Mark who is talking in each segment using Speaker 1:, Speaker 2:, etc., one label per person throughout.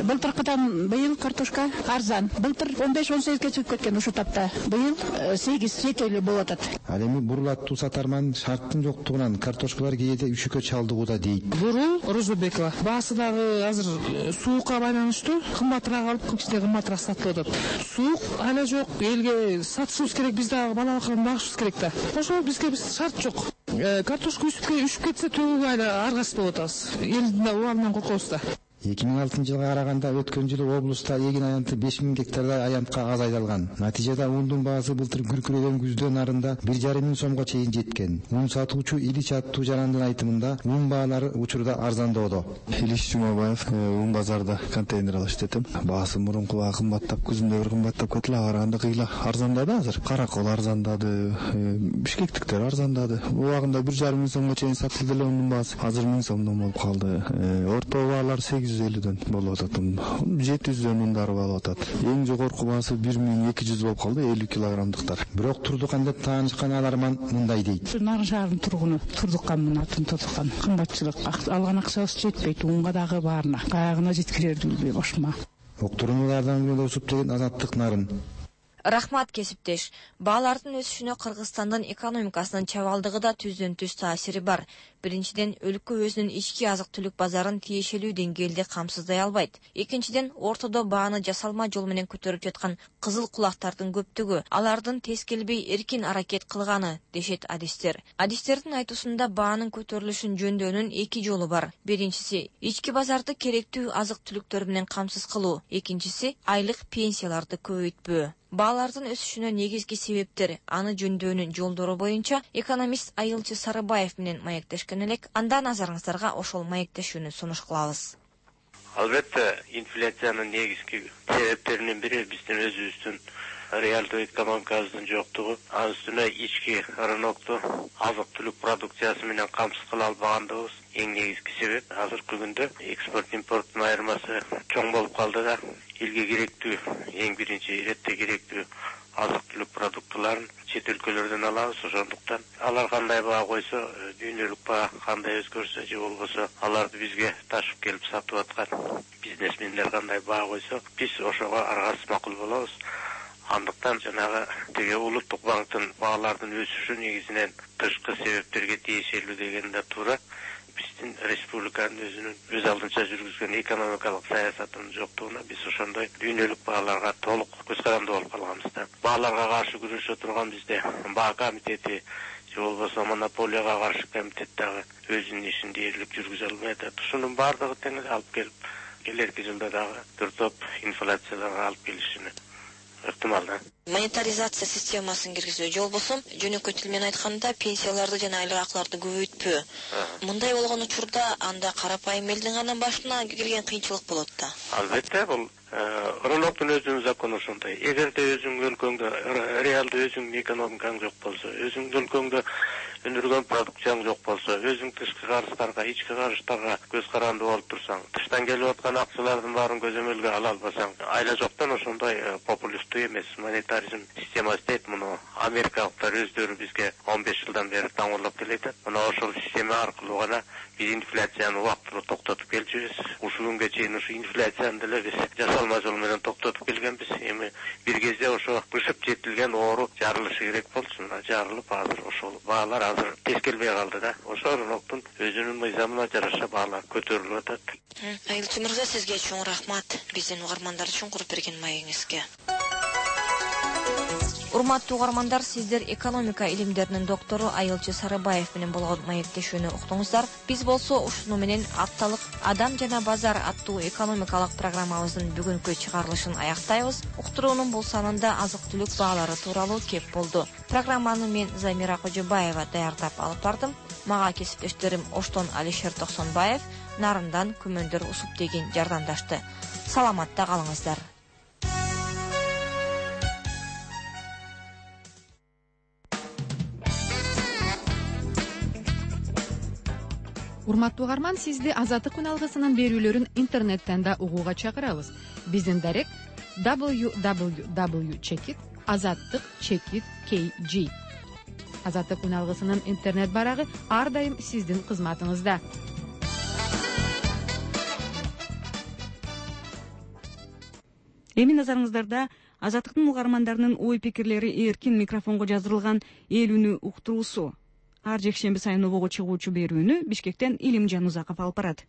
Speaker 1: Былтыркыдан быйыл картошка арзан. Былтыр 15-18 чыгып кеткен ушул тапта. Быйыл 8-7 болуп атат.
Speaker 2: Ал эми бурул аттуу сатарман шарттын жоктугунан картошкалар кээде үшүккө чалдыгууда дейт.
Speaker 3: Бурул Розобекова. Баасы дагы азыр суукка байланыштуу кымбатыраак алып, көпчүлүк кымбатыраак сатылып атат. Суук ала жок, элге сатышыбыз керек, биз дагы балалыкты багышыбыз керек да. Ошол бизге шарт жок. Картошка үшүп кетсе төгүүгө аргасыз болуп атабыз. Элдин да убалынан коркобуз да.
Speaker 2: 2006 жылга караганда өткөн жылы облуста эгин аянты 5000 гектардай аянтка аз айдалган. Натыйжада ундун баасы былтыр күркүрөгөн күздөө нарында 1,5 миң сомго чейин жеткен. Un сатуучу Илич аттуу жарандын айтымында un баалары учурда арзандоодо.
Speaker 4: Илич Жумабаев un базарда контейнер алып иштетем. Баасы мурункуга кымбаттап, күзүндө бир кымбаттап кетиле, караганда кыйла арзандады азыр. Каракол арзандады, бишкектиктер арзандады. Убагында 1,5 миң сомго чейин сатылды эле унун баасы. Азыр 1000 сомдон болуп калды. Орто баалар 850ден болуп атат. 700дөн ундары болуп атат. Эң жогорку баасы 1200 болуп калды 50 килограммдыктар.
Speaker 2: Бирок Турдуканда таанышкан аларман мындай дейт.
Speaker 1: Нарын шаарынын тургуну Турдуккан атын Турдуккан. Кымбатчылык алган акчабыз жетпейт, унга дагы баарына. Каягына жеткирерди бошма.
Speaker 2: Октурумулардан бирөө усуп деген Азаттык Нарын.
Speaker 5: Рахмат кесиптеш. Баалардын өсүшүнө Кыргызстандын экономикасынын чабалдыгы да түздөн-түз таасири бар. Биринчиден, өлкө өзүнүн ички азык-түлүк базарын тиешелүү деңгээлде камсыздай албайт. Экинчиден, ортодо бааны жасалма жол менен көтөрүп жаткан кызыл кулактардын көптүгү, алардын тез келбей эркин аракет кылганы, дешет адистер. Адистердин айтуусунда баанын көтөрүлүшүн жөндөөнүн эки жолу бар. Биринчиси, ички базарды керектүү азык-түлүктөр менен камсыз кылуу. Экинчиси, айлык пенсияларды көбөйтпөө. Баалардын өсүшүнө негизги себептер аны жөндөөнүн жолдору боюнча экономист Айылчы Сарыбаев менен маектешкен элек. Анда назарыңыздарга ошол маектешүүнү сунуш кылабыз.
Speaker 6: Албетте, инфляциянын негизги себептеринин бири биздин өзүбүздүн реалдуу экономикабыздын жоктугу, анын үстүнө ички рынокту азык-түлүк продукциясы менен камсыз кыла албагандыгыбыз эң негизги себеп. Азыркы күндө экспорт-импорттун айырмасы чоң болуп калды да, элге керектүү, эң биринчи иретте керектүү азык-түлүк продуктыларын чет өлкөлөрдөн алабыз. Ошондуктан алар кандай баа койсо, дүйнөлүк баа кандай өзгөрсө же болбосо аларды бизге ташып келип сатып аткан бизнесмендер кандай баа койсо, биз ошого аргасыз макул болобуз. Андыктан жанагы теге улуттук банктын баалардын өсүшү негизинен тышкы себептерге тиешелүү деген да туура. Биздин республиканын өзүнүн өз алдынча жүргүзгөн экономикалык саясатынын жоктугуна биз ошондой дүйнөлүк бааларга толук көз каранды болуп калганбыз да. Бааларга каршы күрөшө турган бизде баа комитети же болбосо монополияга каршы комитет дагы өзүнүн ишин дээрлик жүргүзө албай атат. Ушунун баардыгы тең алып келип, келерки жылда дагы бир топ инфляцияларга алып келишини ыктымал да.
Speaker 5: Монетаризация системасын киргизүү, же болбосо жөнөкөй тил менен айтканда пенсияларды жана айлык акларды көбөйтпөө. Мындай болгон учурда анда карапайым элдин гана башына келген кыйынчылык болот да.
Speaker 6: Албетте, бул рыноктун өзүнүн закону ошондой. Эгерде өзүңдүн өлкөңдө реалдуу өзүңдүн экономикаң жок болсо, өзүңдүн өлкөңдө өндүргөн продукцияң жок болсо, өзүң тышкы карыздарга, ички карыштарга көз каранды болуп турсаң, тыштан келип аткан акчалардын баарын көзөмөлгө ала албасаң, айла жоктон ошондой популисттүү эмес монетаризм системасы дейт. Муну америкалыктар өздөрү бизге 15 жылдан бери таңырлап келет. Мына ошол система аркылуу гана биз инфляцияны убактылуу токтотуп келчүбүз. Ушул күнгө чейин ушу инфляцияны деле биз жасалма жол менен токтотуп келгенбиз. Эми бир кезде ошо бышып жетилген оору жарылышы керек болчу. Жарылып азыр ошол баалар азыр тез келбей калды да. Ошол рыноктун өзүнүн мыйзамына жараша баалар көтөрүлүп атат.
Speaker 5: Айылчы мырза, сизге чоң рахмат биздин угармандар үчүн куруп берген маегиңизге. Урматтуу угармандар, сиздер экономика илимдеринин доктору Айылчы Сарыбаев менен болгон маектешүүнү уктуңуздар. Биз болсо ушуну менен апталык Адам жана базар аттуу экономикалык программабыздын бүгүнкү чыгарылышын аяктайбыз. Уктуруунун бул санында азык-түлүк баалары тууралуу кеп болду. Программаны мен Замира Кожобаева даярдап алып бардым. Мага кесиптештерим Оштон Алишер Токсонбаев, Нарындан Күмөндөр Усуптегин жардамдашты. Саламатта калыңыздар.
Speaker 7: Урматтуу угарман, сизди Азаттык күн алгысынын берүүлөрүн интернеттен да угууга чакырабыз. Биздин дарек www.azattik.kg. Азаттык күн алгысынын интернет барагы ар дайым сиздин кызматыңызда.
Speaker 8: Эми назарыңыздарда Азаттыктын угармандарынын ой пикирлери эркин микрофонго жаздырылган эл үнү уктуруусу. Ар жекшемби сайын обого чыгуучу берүүнү Бишкектен Илимжан Узаков алып барат.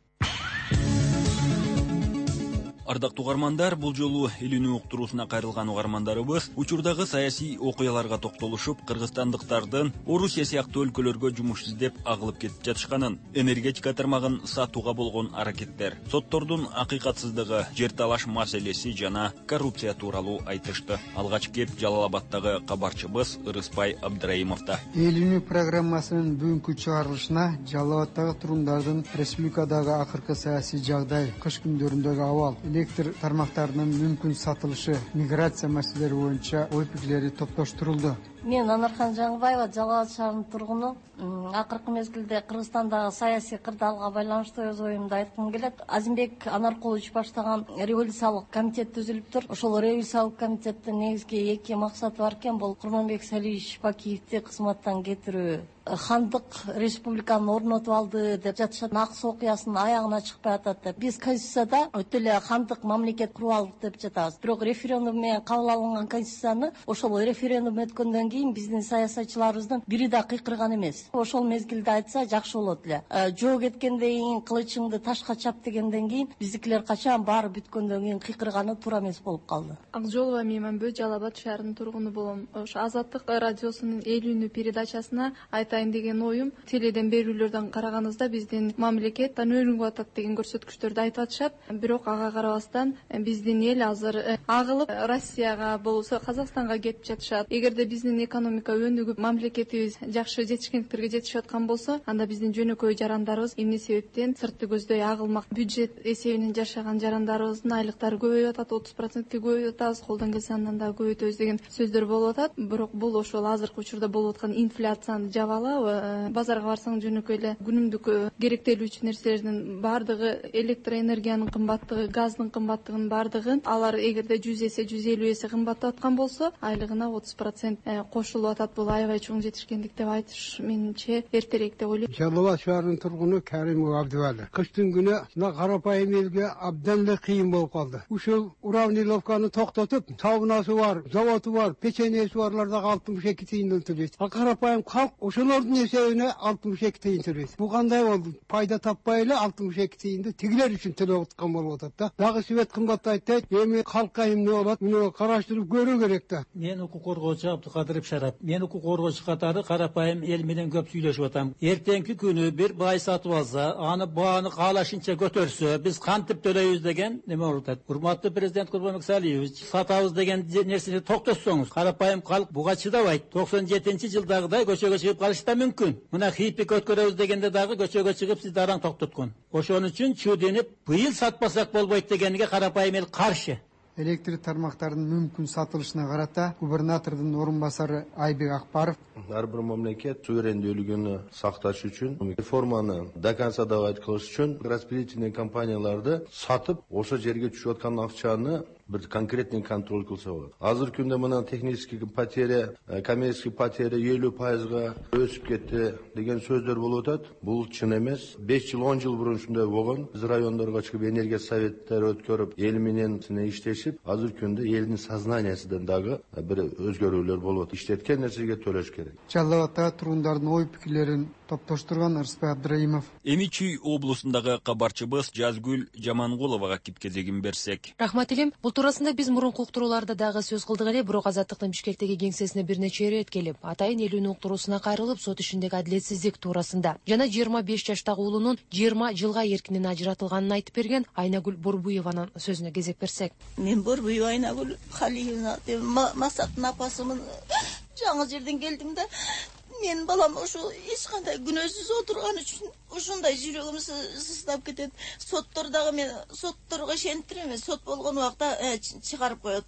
Speaker 9: Ардактуу угармандар, бул жолу эл үнү уктуруусуна кайрылган угармандарыбыз учурдагы саясий окуяларга токтолушуп, кыргызстандыктардын Орусия сыяктуу өлкөлөргө жумуш издеп агылып кетип жатышканын, энергетика тармагын сатууга болгон аракеттер, соттордун акыйкатсыздыгы, жер талаш маселеси жана коррупция тууралуу айтышты. Алгач кеп Жалал Абадтагы кабарчыбыз Ырыспай Абдыраимовда.
Speaker 10: Эл үнү программасынын бүгүнкү чыгарылышына Жалал Абадтагы турундардын республикадагы акыркы саясий жагдай, кыш күндөрүндөгү абал, электр тармактарынын мүмкүн сатылышы, миграция маселелери боюнча ой пикирлери топтоштурулду.
Speaker 11: Мен Анархан Жаңыбаева, Жалал Абад шаарынын тургуну. Акыркы мезгилде Кыргызстандагы саясий кырдаалга байланыштуу өз оюмду айткым келет. Азимбек Анаркулович баштаган революциялык комитет түзүлүптүр. Ошол революциялык комитеттин негизги 2 максаты бар экен. Бул Курманбек Салиевич Бакиевди кызматтан кетирүү, хандык республиканы орнотуп алды деп жатышат. Аксы окуясынын аягына чыкпай атат деп. Биз конституцияда өтө эле хандык мамлекет куруп алдык деп жатабыз. Бирок референдум менен кабыл алынган конституцияны ошол референдум өткөндөн кийин биздин саясатчыларыбыздын бири да кыйкырган эмес. Ошол мезгилде айтса жакшы болот эле. Жоо кеткенден кийин кылычыңды ташка чап дегенден кийин биздикилер качан баары бүткөндөн кийин кыйкырганы туура эмес болуп калды.
Speaker 12: Акжолова Мейманбө, Жалал Абад шаарынын тургуну болом. Ошо Азаттык радиосунун эл үнү передачасына айтайын деген оюм, теледен берүүлөрдөн караганыбызда биздин мамлекет өнүгүп атат деген көрсөткүчтөрдү айтып атышат. Бирок ага карабастан биздин эл азыр агылып Россияга болсо Казакстанга кетип жатышат. Эгерде биздин экономика өнүгүп, мамлекетибиз жакшы жетишкендиктерге жетишип аткан болсо, анда биздин жөнөкөй жарандарыбыз эмне себептен сыртты көздөй агылмак? Бюджет эсебинен жашаган жарандарыбыздын айлыктары көбөйүп атат, 30%ке көбөйүп атабыз, колдон келсе андан да көбөйтөбүз деген сөздөр болуп атат. Бирок бул ошол азыркы учурда болуп аткан инфляцияны жабалы. Базарга барсаң жөнөкөй эле күнүмдүк керектелүүчү нерселердин баардыгы, электроэнергиянын кымбаттыгы, газдын кымбаттыгынын баардыгын алар эгерде 100 эсе, 150 эсе кымбаттап аткан болсо, айлыгына 30% кошулуп атат. Бул аябай чоң жетишкендик деп айтыш менимче эртерээк деп ойлойм.
Speaker 13: Жалал Абад шаарынын тургуну Каримов Абдывали. Кыштын күнү мына карапайым элге абдан эле кыйын болуп калды. Ушул уравниловканы токтотуп, сабынасы бар, заводу бар, печеньеси барлар дагы 62 тыйындан төлөйт. Карапайым калк ошолордун эсебине 62 тыйын төлөйт. Бул кандай болду? Пайда таппай эле 62 тыйынды тигилер үчүн төлөп аткан болуп атат да. Дагы свет кымбаттайт дейт. Эми калкка эмне болот? Муну караштырып көрүү керек да.
Speaker 14: Мен укук коргоочу Абдыкадыров Шарап. Мен укук коргоочу катары карапайым эл менен көп сүйлөшүп атам. Эртеңки күнү бир бай сатып алса, аны бааны каалашынча көтөрсө, биз кантип төлөйбүз деген неме болуп атат. Урматтуу президент Курманбек Салиевич, сатабыз деген нерсени токтотсоңуз, карапайым калк буга чыдабайт. 97-жылдагыдай көчөгө чыгып калышы да мүмкүн. Мына хипик өткөрөбүз дегенде дагы көчөгө чыгып сиз дараң токтоткон. Ошон үчүн чүденип, быйыл сатпасак болбойт дегенге карапайым эл каршы.
Speaker 10: Электр тармактарынын мүмкүн сатылышына карата губернатордун орун басары Айбек Акбаров:
Speaker 15: ар бир мамлекет суверендүүлүгүн сакташ үчүн, реформаны до конца давать кылыш үчүн распределительный компанияларды сатып, ошо жерге түшүп аткан акчаны bir конкретный контроль кылса болот. Азыркы күндө мына технический потеря, коммерческий потеря 50%га өсүп кетти деген сөздөр болуп атат. Бул чын эмес. 5 жыл, 10 жыл мурун ушундай болгон. Биз райондорго чыгып энергия советтери өткөрүп, эл менен иштешип, азыркы күндө элдин сознаниясынан дагы бир өзгөрүүлөр болуп атат. Иштеткен нерсеге төлөш керек.
Speaker 10: Жалал Абадта турундардын ой пикирлерин топтоштурган Ырыспай Абдыраимов.
Speaker 9: Эми Чүй облусундагы кабарчыбыз Жазгүл Жамангуловага кезегин берсек.
Speaker 16: Рахмат элем. Бул туурасында биз мурунку уктурууларда дагы сөз кылдык эле, бирок Азаттыктын Бишкектеги кеңсесине бир нече ирет келип, атайын эл үнү уктуруусуна кайрылып, сот ишиндеги адилетсиздик туурасында жана 25 жаштагы уулунун 20 жылга эркинен ажыратылганын айтып берген Айнагүл Борбуеванын сөзүнө кезек берсек.
Speaker 17: Мен Борбуева Айнагүл Халиевна деп Масаттын апасымын. Жаңы жерден келдим да. Мен балам ушу эч кандай күнөөсүз отурган үчүн ушундай жүрөгүм сыздап кетет. Соттор дагы мен сотторго ишениптирем. Сот болгон убакта чыгарып коет деп.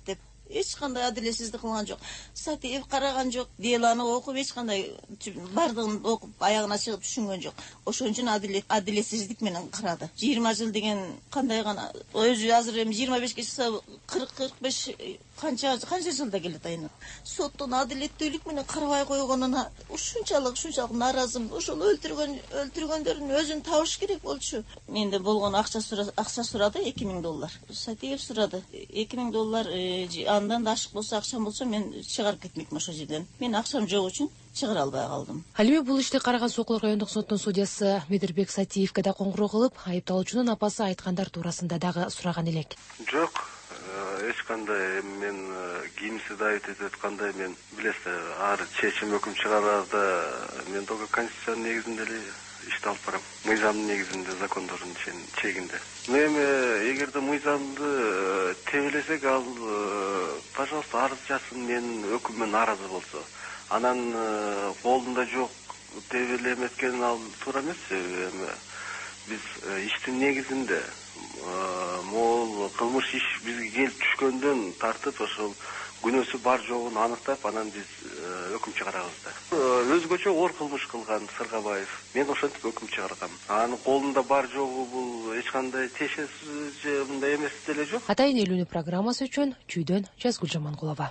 Speaker 17: эч кандай адилетсиздик кылган жок. Сатиев караган жок, делону окуп эч кандай бардыгын окуп аягына чыгып түшүнгөн жок. Ошон үчүн адилетсиздик менен карады. 20 жыл деген кандай гана өзү азыр эми 25 чыкса 40-45 канча жылда келет айына. Соттун адилеттүүлүк менен карабай койгонуна ушунчалык нааразымын. Ошол өлтүргөндөрдүн өзүн табыш керек болчу. Менде болгон акча сурады $2000. Сатиев сурады $2000. Андан да ашык болсо, акчам болсо мен чыгарып кетмекмин ошол жерден. Мен акчам жок үчүн чыгара албай калдым.
Speaker 16: Ал эми бул ишти Караган Сокол райондук соттун судьясы Медирбек Сатиевке да коңгуроо кылып, айыпталуучунун апасы айткандар туурасында дагы сураган элек.
Speaker 18: Жок, эч кандай мен кимси давить этип аткандай мен билесиз, ар чечим өкүм чыгараарда мен только конституциянын негизинде эле ишти алып барам. Мыйзамдын негизинде, закондордун чегинде. Эми эгерде мыйзамды тебелесек, ал пожалуйста арыз жазсын, мен өкүмгө нааразы болсо. Анан колунда жок тебеле эметкен ал туура эмес. Биз иштин негизинде могул кылмыш иш бизге келип түшкөндөн тартып ошол күнөөсү бар жогун аныктап, анан биз өкүм чыгарабыз да. Өзгөчө оор кылмыш кылган Сыргабаев. Мен ошентип өкүм чыгаргам. Анын колунда бар жогу бул эч кандай тиешеси же мындай эмес деле жок.
Speaker 16: Атайын элүүнү программасы үчүн Чүйдөн Жазгүл Жаманкулова.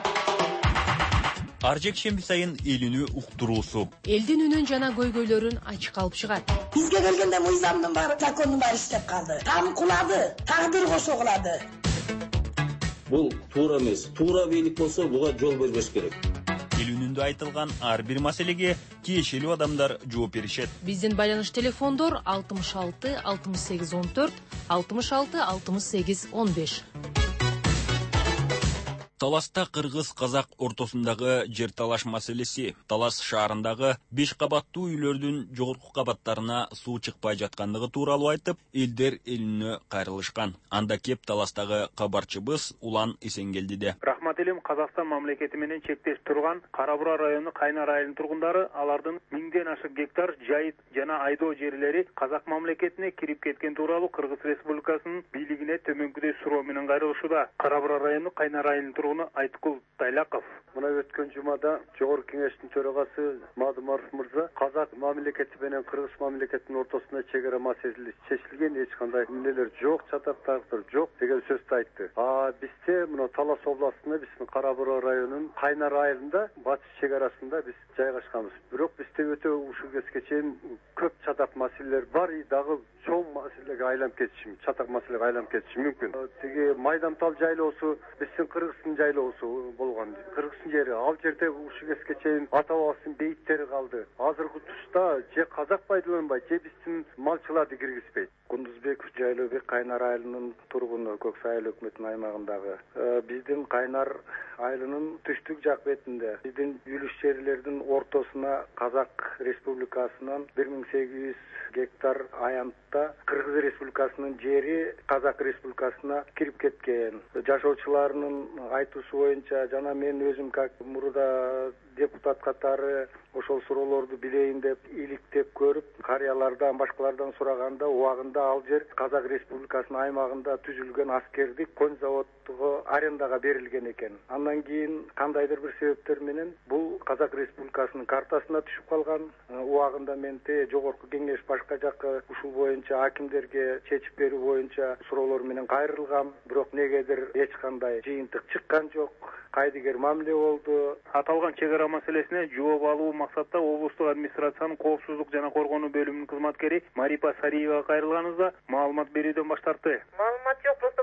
Speaker 9: Ар жекшемби сайын элүүнү уктуруусу.
Speaker 16: Элдин үнүн жана көйгөйлөрүн ачык алып чыгат.
Speaker 19: Бизге келгенде мыйзамдын баары, закондун баары иштеп калды. Там кулады, тагдыр кошо кулады.
Speaker 20: Бул туура эмес. Туура бийлик болсо буга жол бербеш керек.
Speaker 9: Элүүнүндө айтылган ар бир маселеге тиешелүү адамдар жооп беришет.
Speaker 16: Биздин байланыш телефондор 66 68 14, 66 68 15.
Speaker 9: Таласта кыргыз-казак ортосундагы жер талаш маселеси. Талас шаарындагы 5 кабаттуу үйлөрдүн жогорку кабаттарына суу чыкпай жаткандыгы тууралуу айтып, элдер элүнө кайрылышкан. Анда кеп Таластагы кабарчыбыз Улан Эсенгелдиде.
Speaker 21: Рахмат элем, Казакстан мамлекети менен чектеш турган Кара-Бура району Кайнар айылынын тургундары алардын 1000ден ашык гектар жайыт жана айдоо жерлери казак мамлекетине кирип кеткен тууралуу Кыргыз Республикасынын бийлигине төмөнкүдөй суроо менен кайрылышууда. Кара-Бура району Кайнар айылынын Айткул Тайлаков.
Speaker 22: Мына өткөн жумада Жогорку Кеңештин төрагасы Мадумаров мырза казак мамлекети менен кыргыз мамлекетинин ортосунда чегара маселеси чечилген, эч кандай эмнелер жок, чатактар жок деген сөздү айтты. Бизде мына Талас областында, биздин Кара-Бура районунун Кайнар айылында батыш чегарасында биз жайгашканбыз. Бирок бизде өтө ушул кезге чейин көп чатак маселелер бар, дагы чоң маселеге айланып кетиши, чатак маселеге айланып кетиши мүмкүн. Тиги Майдамтал жайлоосу биздин кыргыздын жайлоосу болгон. Кыргыздын жери, ал жерде ушул кезге чейин ата бабасынын бейиттери калды. Азыркы тушта же казак пайдаланбайт, же биздин малчыларды киргизбейт. Кундузбеков Жайлообек Кайнар айылынын тургуну, Көк Сай айыл өкмөтүнүн аймагындагы. Биздин Кайнар айылынын түштүк жак бетинде, биздин үлүш жерлердин ортосуна Казак Республикасынан 1800 гектар аянтта Кыргыз Республикасынын жери Казак Республикасына кирип кеткен. Жашоочулардын айтуусу боюнча жана мен өзүм как мурда депутат катары ошол суроолорду билейин деп иликтеп көрүп, карыялардан, башкалардан сураганда убагында ал жер Казак Республикасынын аймагында түзүлгөн аскердик конь заводуга арендага берилген экен. Андан кийин кандайдыр бир себептер менен бул Казак Республикасынын картасына түшүп калган. Убагында менте Жогорку Кеңеш башка жакка ушул боюнча акимдерге чечип берүү боюнча суроолор менен кайрылгам, бирок негедир эч кандай жыйынтык чыккан жок. Кайдыгер мамиле болду.
Speaker 21: Аталган чегара маселесине жооп алуу максатта облустук администрациянын коопсуздук жана коргонуу бөлүмүнүн кызматкери Марипа Сариева кайрылганыбызда маалымат берүүдөн баш тартты.
Speaker 23: Маалымат жок, просто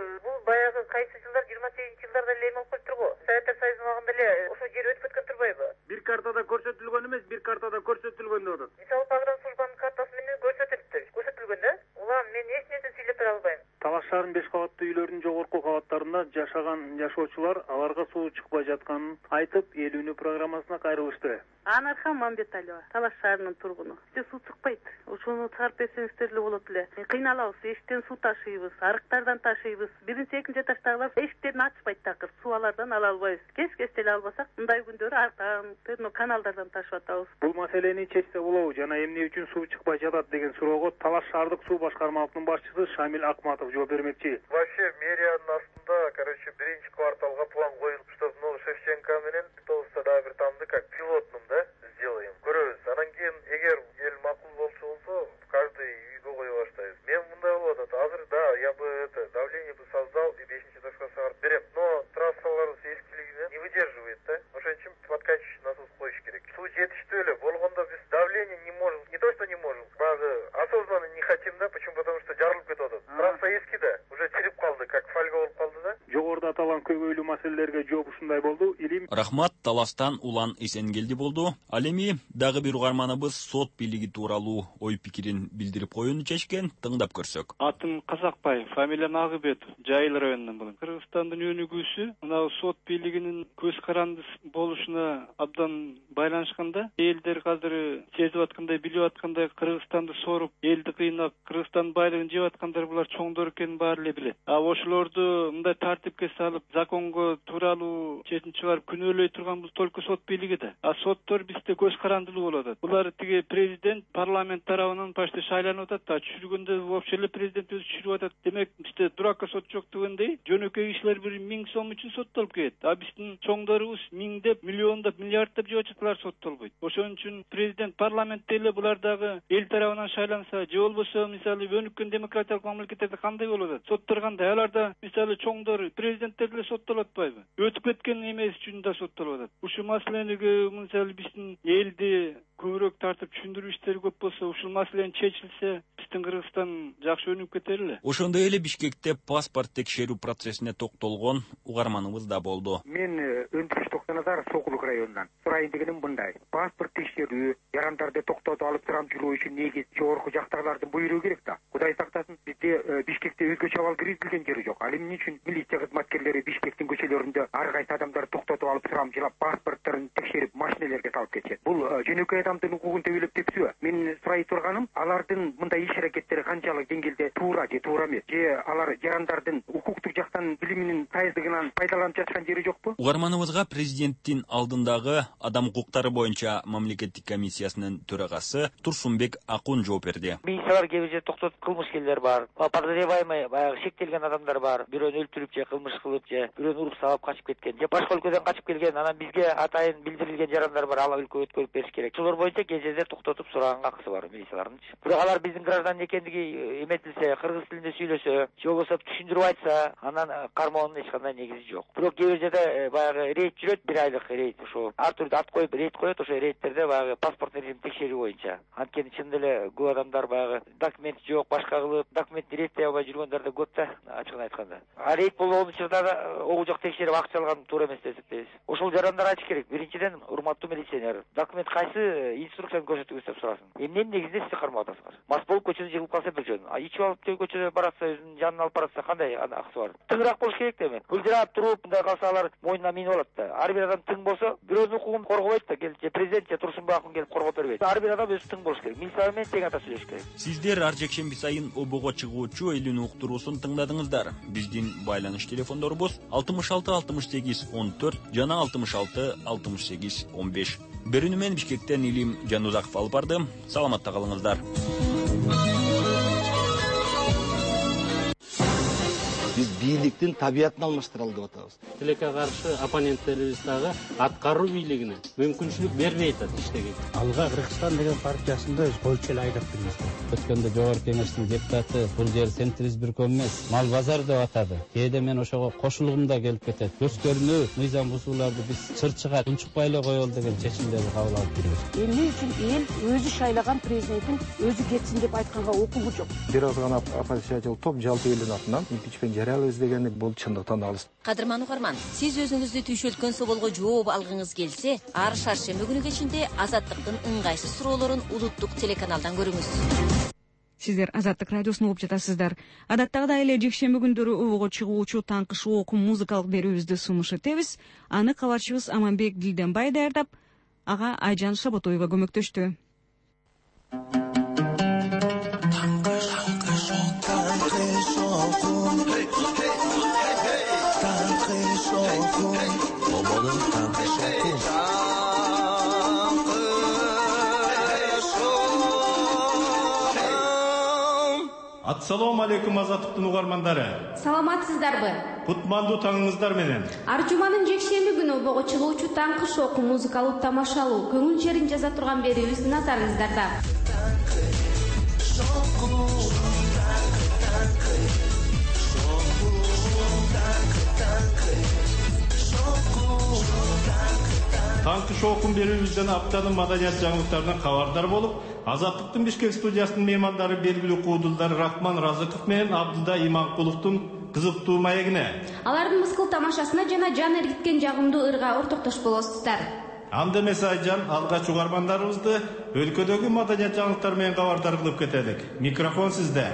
Speaker 23: баягы кайсы жылдар 28-жылдарда эле эме болуп калыптыр го. Советтер Союзунун убагында эле ошол жер өтүп кеткен турбайбы?
Speaker 21: Бир картада көрсөтүлгөн эмес, бир картада көрсөтүлгөн деп атат.
Speaker 23: Мисалы погранслужбанын картасы менен көрсөтүлгөн да. Улам мен эч нерсе сүйлөп бере албайм.
Speaker 21: Талаш шаарынын 5 кабаттуу үйлөрдүн жогорку кабаттарында жашаган жашоочулар аларга суу чыкпай жатканын айтып, элүүнү программасына кайрылышты.
Speaker 23: Анархан Мамбеталова, Талаш шаарынын тургуну. Бизде суу чыкпайт. Ошону чыгарып берсеңиздер эле болот эле. Кыйналабыз, эшиктен суу ташыйбыз, арыктардан ташыйбыз. Биринчи, экинчи этаждагылар эшиктерин ачпайт такыр. Суу алардан ала албайбыз. Кеч деле албасак, мындай күндөрү арыктан, каналдардан ташып атабыз.
Speaker 21: Бул маселени чечсе болобу жана эмне үчүн суу чыкпай жатат деген суроого Талаш шаардык суу башкармалыгынын башчысы Шамил Акматов жооп бермек жетекчи.
Speaker 1: Вообще мэриянын астында, биринчи кварталга план коюлуп, что Шевченко менен автобуста дагы бир тамды как пилотным да сделаем. Көрөбүз. Анан кийин эгер эл макул болсо, каждый үйгө кое баштайбыз. Мен мындай болуп атат. Азыр да, я бы давление бы создал и 5-чи точка сагарып берем. Но трассаларыбыз эскилигинен не выдерживает да. Ошон үчүн подкачивающий насос коюш керек. Суу жетиштүү эле болгондо биз давление не можем, не то что не можем, багы осознанно не хотим да, почему? Потому что жарылып кетип атат. Трасса эски да, уже чирип калды, как фольга болуп калды да.
Speaker 21: Жогоруда аталган көбөйлүү маселелерге жооп ушундай болду. Илим
Speaker 9: Рахмат Таластан Улан Эсенгелди болду. Ал эми дагы бир угарманыбыз сот бийлиги тууралуу ой пикирин билдирип коюуну чечкен, тыңдап көрсөк.
Speaker 3: Атым Казакбай, фамилиям Агыбетов, Жайыл районунан болом. Кыргызстандын өнүгүүсү мына сот бийлигинин көз каранды болушуна абдан байланышканда, элдер азыр сезип аткандай, билип аткандай, Кыргызстанды соруп, элди кыйнап, Кыргызстандын байлыгын жеп аткандар булар чоңдор экенин баары эле билет. Ошолорду мындай тартипке салып, законго тууралуу чечим чыгарып күнөөлөй турганбыз только сот бийлиги да. Соттор бизде көз карандылуу болуп атат. Булар тиги президент, парламент тарабынан почти шайланып атат да, чүргөндө вообще эле президент өзү чүрүп атат. Демек бизде дуракка сот жок дегендей, жөнөкөй кишилер 1000 сом үчүн соттолуп келет. Биздин чоңдорубуз миңдеп, миллиондоп, миллиарддап жеп атышкандар соттолбойт. Ошон үчүн президент, парламент деле булар дагы эл тарабынан шайланса, же болбосо мисалы өнүккөн демократиялык мамлекеттерде кандай болуп атат? Соттор кандай? Аларда мисалы чоңдор президенттер деле соттолуп атпайбы? Өтүп кеткен эмес үчүн да соттолуп атат. Ушул маселени мисалы биздин элди көбүрөөк тартып түшүндүрүү иштери көп болсо, ушул маселе чечилсе, биздин Кыргызстан жакшы өнүгүп кетер эле.
Speaker 9: Ошондой эле Бишкекте паспорт текшерүү процессине токтолгон угарманыбыз да болду.
Speaker 4: Мен Өндүрүш Токтоназар Сокулук районунан. Сурайын дегеним мындай. Паспорт текшерүү, ярандарды токтотуп алып турам жүрүү үчүн негиз жогорку жактагылардын буйругу керек да. Кудай сактасын, бизде Бишкекте өзгөчө абал киргизилген жери жок. Ал эмне үчүн милиция кызматкерлери Бишкектин көчөлөрүндө ар кайсы адамдар токтотуп алып сурамжылап, паспортторун текшерип, машинелерге салып кетет. Бул жөнөкөй адамдын укугун тебелеп тепсүү. Мен сурай турганым, алардын мындай иш-аракеттери канчалык деңгээлде туура же туура эмес? Же алар жарандардын укуктук жактан билиминин сайыздыгынан пайдаланып жаткан жери жокпу?
Speaker 9: Угарманыбызга президенттин алдындагы адам укуктары боюнча мамлекеттик комиссиясынын төрагасы Турсунбек Акун жооп берди.
Speaker 24: Милициялар кээ бир токтотуп кылмышкерлер бар. Подозреваемый баягы шектелген адамдар бар. Бирөөнү өлтүрүп же кылмыш кылып же бирөөнү уруп салып качып кеткен. Же башка өлкөдөн качып келген, анан бизге атайын билдирилген жарандар бар. Ала өлкөгө өткөрүп бериш керек. Ошолор боюнча кээ жерде токтотуп сураганга акысы бар милициялардын. Бирок алар биздин граждан экендиги эметилсе, кыргыз тилинде сүйлөсө, же болбосо түшүндүрүп айтса, анан кармоонун эч кандай негизи жок. Бирок кээ бир жерде баягы рейд жүрөт, 1 айлык рейд. Ошо ар түрдүү ат коюп рейд коет, ошо рейдтерде баягы паспорт режим текшерүү боюнча. Анткени чын эле көп адамдар баягы документ жок, башка кылып, документти рейдтей албай жүргөндөр да көп да, ачыгын айтканда. Рейд болгон учурда огу жок текшерип акча алган туура эмес деп эсептейбиз. Ошол жарандар айтыш керек. Биринчиден, урматтуу милиционер, документ кайсы инструкцияны көрсөтүңүз деп сурасын. Эмненин негизинде сиз кармап атасыңар? Мас болуп көчөдө жыгылып калса бир жөн. Ичип алып көчөдө баратса, өзүнүн жанын алып баратса кандай акысы бар? Тыңыраак болуш керек да эми. Гүлжирап туруп, мындай калса алар мойнуна минип алат да. Ар бир адам тың болсо, бирөөнүн укугун коргобойт да, келип же президент же Турсунбек Акун келип коргоп бербейт. Ар бир адам өзү тың болуш керек. Милиция менен тең ата сүйлөш керек.
Speaker 9: Сиздер ар жекшемби сайын обого чыгуучу эл үнү уктуруусун тыңдадыңыздар. Биздин байланыш телефондорубуз 66 68 14 жана 66 68 15. Берүүнү мен Бишкектен Илим Жанузаков алып бардым. Саламатта калыңыздар.
Speaker 25: Биз бийликтин табиятын алмаштыра алып атабыз.
Speaker 26: Тилекке каршы оппоненттерибиз дагы аткаруу бийлигине мүмкүнчүлүк бербей атат иштеге.
Speaker 27: Алга Кыргызстан деген партиясында койчу эле айдап беребиз.
Speaker 26: Өткөндө жогорку кеңештин депутаты бул жер центризбирком эмес, мал базар деп атады. Кээде мен ошого кошулгум да келип кетет. Көз көрүнүү мыйзам бузууларды биз чырчыга унчукпай эле коелу деген чечимдерди кабыл алып жүрөбүз.
Speaker 28: Эмне үчүн эл өзү шайлаган президенттин өзү кетсин деп айтканга укугу жок.
Speaker 27: Бир аз гана оппозициячыл топ жалпы элдин атынан импичмент жарыялабыз дегенди бул чындыктан алыс.
Speaker 29: Кадырман угарман, сиз өзүңүздү түйшөлткөн соболго жооп алгыңыз келсе, ар шаршемби күнү кечинде Азаттыктын ыңгайсыз суроолорун улуттук телеканалдан көрүңүз.
Speaker 8: Сиздер Азаттык радиосун угуп жатасыздар. Адаттагыдай эле жекшемби күндөрү обого чыгуучу таңкы шоу музыкалык берүүбүздү сунуш этебиз. Аны кабарчыбыз Аманбек Дилденбай даярдап, ага Айжан Шаботоева көмөктөштү.
Speaker 30: Ат
Speaker 2: Assalamu алейкум Азаттыктын угармандары.
Speaker 5: Саламатсыздарбы?
Speaker 2: Кутмандуу таңыңыздар менен.
Speaker 5: Ар жуманын жекшемби күнү обого чыгуучу таңкы шоку музыкалуу тамашалуу көңүл жерин жаза турган берүүбүз назарыңыздарда.
Speaker 2: Таңкы шоукун берүүбүздөн аптанын маданият жаңылыктарынан кабардар болуп, Азаттыктын Бишкек студиясынын меймандары белгилүү куудулдар Рахман Разыков менен Абдулда Иманкуловдун кызыктуу маегине.
Speaker 5: Алардын мыскыл тамашасына жана жан эргиткен жагымдуу ырга ортоктош болосуздар.
Speaker 2: Анда эмес Айжан, алгач угармандарыбызды өлкөдөгү маданият жаңылыктары менен кабардар кылып кетелик. Микрофон сизде.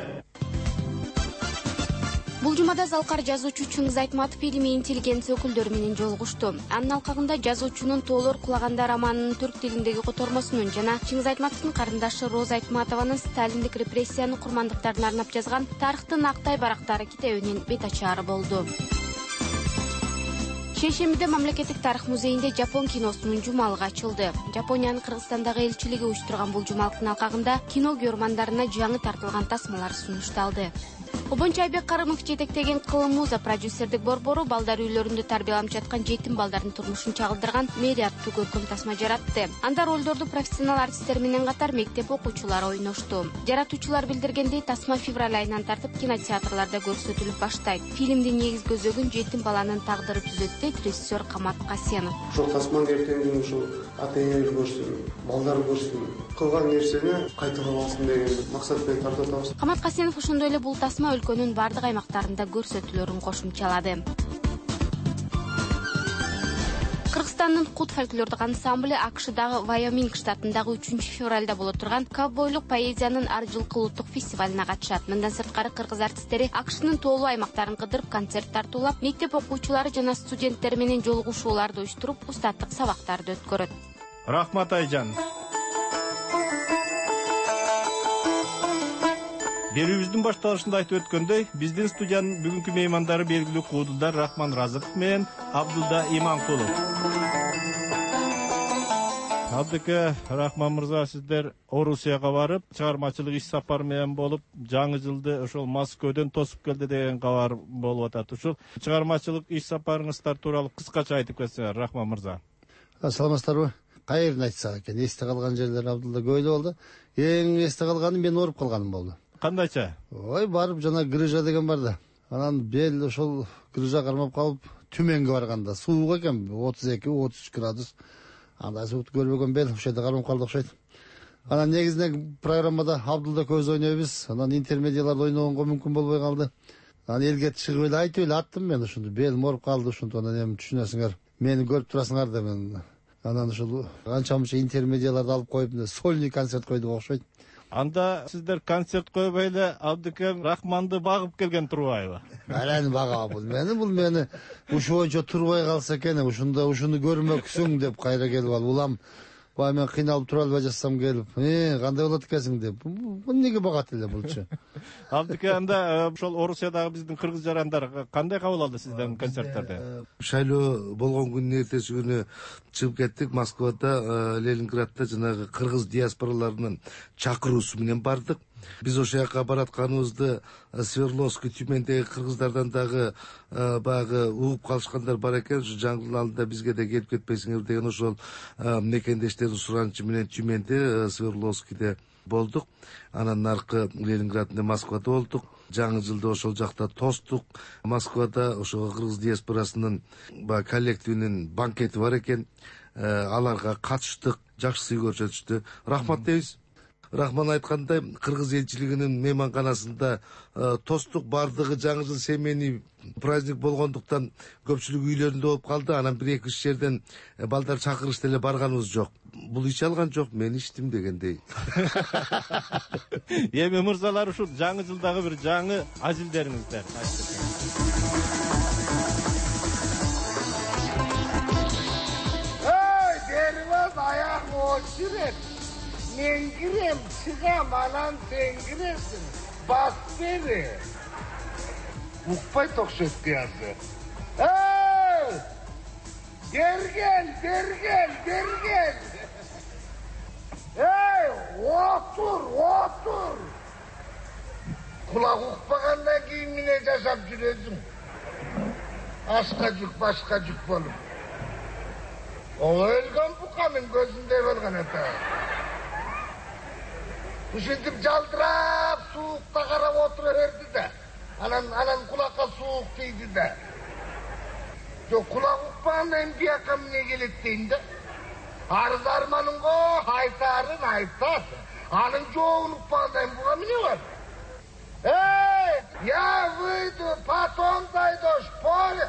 Speaker 5: Бул жумада залкар жазуучу Чыңгыз Айтматов илимий интеллигенция өкүлдөрү менен жолугушту. Анын алкагында жазуучунун Тоолор кулаганда романынын түрк тилиндеги котормосунун жана Чыңгыз Айтматовдун карындашы Роза Айтматованын сталиндик репрессияны курмандыктарына арнап жазган Тарыхтын актай барактары китебинин бет ачаары болду. Шейшембиде мамлекеттик тарых музейинде Жапон киносунун жумалыгы ачылды. Жапониянын Кыргызстандагы элчилиги уюштурган бул жумалыктын алкагында кино көрөрмандарына жаңы тартылган тасмалар сунушталды. Обон Чайбек Карымов жетектеген Кылым Муза продюсердик борбору балдар үйлөрүндө тарбияланып жаткан жетим балдардын турмушун чагылдырган Мэри аттуу көркөм тасма жаратты. Анда ролдорду профессионал артисттер менен катар мектеп окуучулары ойношту. Жаратуучулар билдиргендей, тасма февраль айынан тартып кинотеатрларда көрсөтүлүп баштайт. Фильмдин негиз көзөгүн жетим баланын тагдыры түзөт дейт режиссер Камат Касенов.
Speaker 6: Ошол тасманы эртеңдин ушул ата-энелер көрсүн, балдар көрсүн, кылган нерсени кайталабасын деген максат менен тартып атабыз.
Speaker 5: Камат Касенов ошондой эле бул тасма өлкөнүн бардык аймактарында көрсөтүлөрүн кошумчалады. Кыргызстандын Кут фольклордук ансамблы АКШдагы Вайоминг штатындагы 3 февралда боло турган ковбойлук поэзиянын ар жылкы улуттук фестивалына катышат. Мындан сырткары кыргыз артисттери АКШнын тоолуу аймактарын кыдырып концерт тартуулап, мектеп окуучулары жана студенттер менен жолугушууларды уюштуруп, устаттык сабактарды өткөрөт.
Speaker 2: Рахмат Айжан. Берүүбүздүн башталышында айтып өткөндөй, биздин студиянын бүгүнкү меймандары белгилүү куудулдар Рахман Разыков менен Абдулда Иманкулов. Абдыка, Рахман мырза, сиздер Орусияга барып, чыгармачылык иш сапары менен болуп, жаңы жылды ошол Москвадан тосуп келди деген кабар болуп атат. Ушул чыгармачылык иш сапарыңыздар тууралуу кыскача айтып кетсеңер, Рахман мырза.
Speaker 7: Саламатсыздарбы? Кайерин айтсак экен, эсте калган жерлер Абдулда көйлө болду. Эң эсте калганы мен ооруп калганым болду.
Speaker 2: Кандайча?
Speaker 7: Ой, барып жана грыжа деген бар да. Анан бел ошол грыжа кармап калып, төмөнгө барганда суук экен, 32-33 градус. Андай суукты көрбөгөн бел ошол жерде кармап калды окшойт. Анан негизинен программада Абдулда көз ойнойбуз. Анан интермедияларды ойногонго мүмкүн болбой калды. Анан элге чыгып эле айтып эле аттым мен ошондо. Белим ооруп калды ошондо. Анан эми түшүнөсүңөр, мени көрүп турасыңар да мен. Анан ошол канча-мынча интермедияларды алып коюп, сольный концерт койдук окшойт.
Speaker 2: Анда сиздер концерт койбой эле Абдыкем Рахманды багып келген турбайбы?
Speaker 7: Аланы багабы бул мени ушу боюнча турбай калса экен, ушуну көрмөксүң деп кайра келип алып, улам баа мен кыйналып тура албай жатсам келип, кандай болот экенсиң деп. Бул эмнеге багат эле булчу?
Speaker 2: Абдыке, анда ошол Орусиядагы биздин кыргыз жарандар кандай кабыл алды сиздердин концерттерди?
Speaker 11: Шайлоо болгон күнүн эртеси күнү чыгып кеттик. Москвада, Ленинградда жанагы кыргыз диаспораларынын чакыруусу менен бардык. Биз ошол жака баратканыбызды Свердловский, Тюмендеги кыргыздардан дагы баягы угуп калышкандар бар экен. Ушу жаңылдын алдында бизге да келип кетпейсиңер деген ошол мекендештердин суранычы менен Тюменде, Свердловскийде болдук. Анан наркы Ленинградда, Москвада болдук. Жаңы жылды ошол жакта тостук. Москвада ошол кыргыз диаспорасынын коллективинин банкети бар экен. Аларга катыштык, жакшы сый көрсөтүштү. Рахмат дейбиз. Рахман айткандай, кыргыз элчилигинин мейманканасында тостук, бардыгы жаңы жыл семейный праздник болгондуктан көпчүлүк үйлөрүндө болуп калды. Анан 1-2 жерден балдар чакырышты эле барганыбыз жок. Бул ич алган жок, мен иштим дегендей.
Speaker 2: Эми мырзалар, ушул жаңы жылдагы бир жаңы азилдериңиздер.
Speaker 12: Бериңиз аяк очурет. Мен кирем, чыгам, анан сен киресиң. Бас бери. Укпай токшойт кыясы. Бергел. Отур. Kulak ukmagandan keyin mine yaşap жүрөсүң. Aşka cük, başka cük bolup. O ölgön bukanın gözünde bolgan ata. Üşüntüp jaldırap, soğukta karab oturuverdi de. Anan kulakka soğuk deydi de. Yok kulak ukmagandan bir yaka mine gelet deyin de. Arız armanın go, haytarın haytar. Anın çoğun ukmagandan buga mine var. Эй, я выйду, потом зайдешь, понял?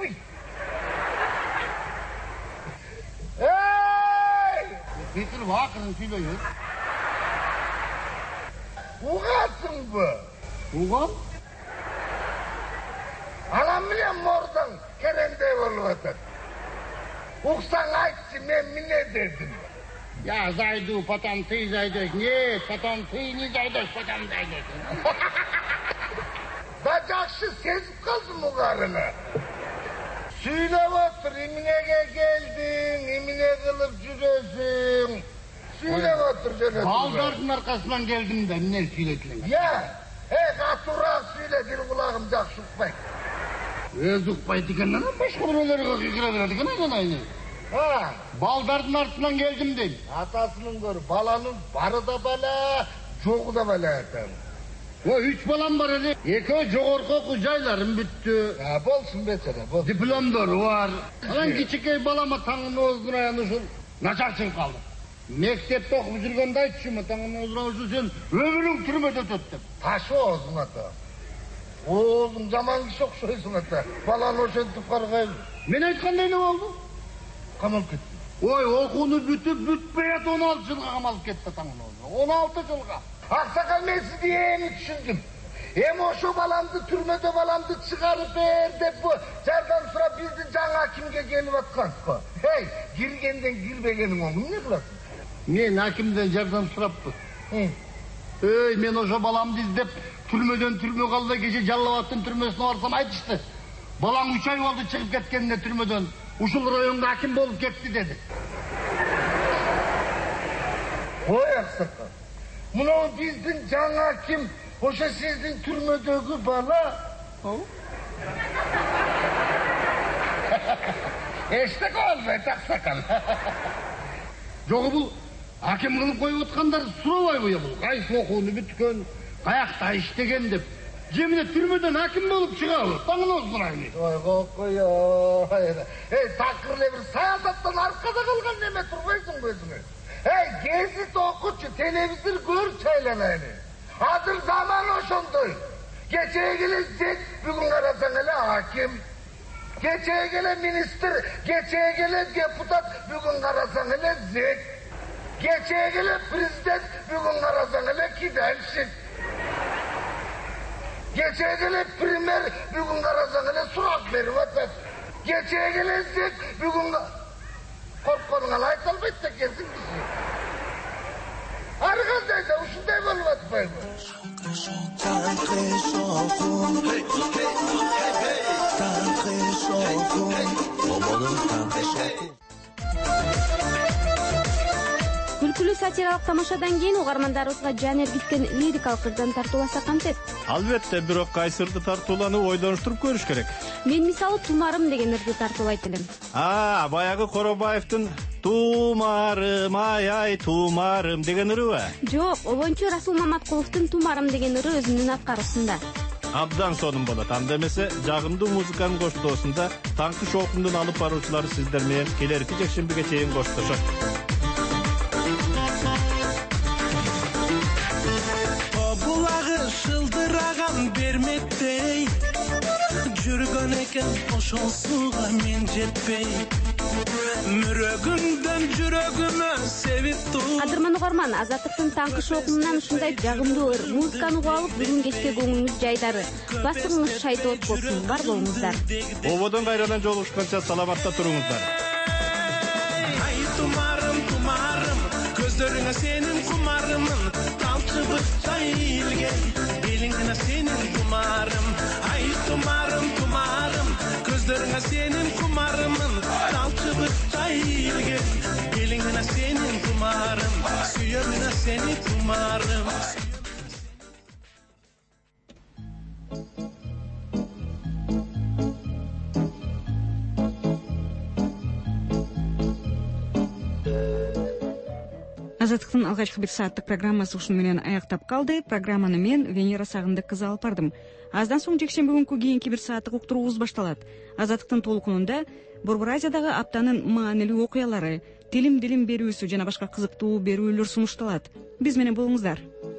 Speaker 12: Эй! Bitir vakırın söylüyor. Uğatsın bu. Uğam? Anam bilen mordan kerende olup atar. Uğsan aytsı men mine dedim. Ya zaydu, потом ты зайдешь. Нет, потом ты не зайдешь, потом зайдешь. Da жақсы сезіп қалдым мұғарыны. Сөйлеп отыр, емінеге келдің, еміне қылып жүресің. Сөйлеп отыр, жөнөтір. Балдардың арқасынан келдім да, мінер сөйлетілің. Я, қатурақ сөйле, дел құлағым жақсы ұқпайды. Өз ұқпайды екен, анан башқа біреулерге кіре береді екен, анайны. Балдардың артынан келдім дейм. Атасының көр, баланың бары да бала, жоғы да бала атам. O 3 balam var hele. Eko jogorku oku jaylarım büttü. Ya bolsun beçere, bolsun. Diplomları var. Alan kiçikey balama tangın ozduna yanışın. Naçarçın kaldı. Mektepte okup жүргенде айтчымы таңын оздuna olsun sen ömürün türmede töttüm. Taşı ozdun ata. Oğlum zaman kişi okşoysun ata. Balan oşentip kargayım. Men aytkандай ne oldu? Kamalып kettim. Oy okunu bütüp bütpeyet 16 жылга kamalып ketті tangın ozduna. 16 жылга. Aksakal men sizi yeni düşündüm. Hem oşo balamdı, türmede balamdı çıkarıp dep bu. Jardan sıra bizdi жаңа kimge gelip atkansın. Hey, girgenden girbegenin onu ne kılasın? Men hakimden jardan sıraptı. Hey, men oşo balamdı izdep türmeden türme kaldı gece Jalalabattın türmesine varsam aytıştı. Balam 3 ay oldu çıkıp ketkenine türmeden. Uşul rayonda hakim bolup ketti dedi. Oy aksakal. Bunu bizdin жаңа kim? Oşa sizdin türmedögü bala. Eştek olmayı taksakal. Жоғы бұл, hakim kılıp koyup otkanlar surabay boya бұл. Kaysı okuğunu bütken, kayakta iştegen dep. Cemine türmeden hakim bolup çıkabı. Tanın olsun aynı. Oy koy. Takırlı bir sayasattan arkada kalgan neme turbaysın gözüne. Hey, gezit okutçu, televizör gör çaylanayını. Hazır zaman oşundu. Geçeye gele zek, bugün arasan hele hakim. Geçeye gele minister, geçeye gele deputat, bugün arasan hele zek. Geçeye gele prezident, bugün arasan hele kidelşik. Geçeye gele primer, bugün arasan hele surat veri vatat. Geçeye gele zek, bugün... Korkkonuna layık almayıp da gelsin kişi. Arkadaşlar da uşunday bolup atmayı mı?
Speaker 5: Күлкүлүү сатиралык тамашадан кийин угармандарыбызга жан эргиткен лирикалык кырдан тартууласа кантет?
Speaker 2: Албетте, бирок кайсы ырды тартууланы ойдонуштуруп көрүш керек.
Speaker 5: Мен мисалы Тумарым деген ырды тартуулайт элем.
Speaker 2: Баягы Коробаевдин Тумарым, ай Тумарым деген ырыбы?
Speaker 5: Жок, обончу Расул Маматкуловдун Тумарым деген ыры өзүнүн аткаруусунда.
Speaker 2: Абдан сонун болот. Анда эмесе жагымдуу музыканын коштоосунда таңкы шоокундун алып баруучулары сиздер менен келерки жекшембиге чейин коштошот.
Speaker 10: Шылдыраған берметтей жүргөн экен ошол сууга мен жетпей мүрөгүмдөн жүрөгүмө себип тур.
Speaker 5: Кадырман угарман, Азаттыктын таңкы шоокунан ушундай жагымдуу ыр музыканы угуп алып бүгүн кечке көңүлүңүз жайдары. Баштыгыңыз шайтот болсун, бар болуңуздар.
Speaker 2: Ободон кайрадан жолугушканча саламатта туруңуздар.
Speaker 10: Ай Тумарым, Тумарым, көздөрүңө сенин кумарымын, талчы бытчай илген, белиңине сенин кумарым. Ай Тумарым, Тумарым, көздөрүңө сенин кумарымын, талчы бытчай илген, белиңине сенин кумарым, сүйөмүнө сени Тумарым.
Speaker 8: Азаттыктын алгачкы 1 сааттык программасы ушуну менен аяктап калды. Программаны мен Венера Сагындык кызы алып бардым. Аздан соң жекшемби күнкү кийинки 1 сааттык уктуруубуз башталат. Азаттыктын толкунунда Борбор Азиядагы аптанын маанилүү окуялары, тилим дилим берүүсү жана башка кызыктуу берүүлөр сунушталат. Биз менен болуңуздар.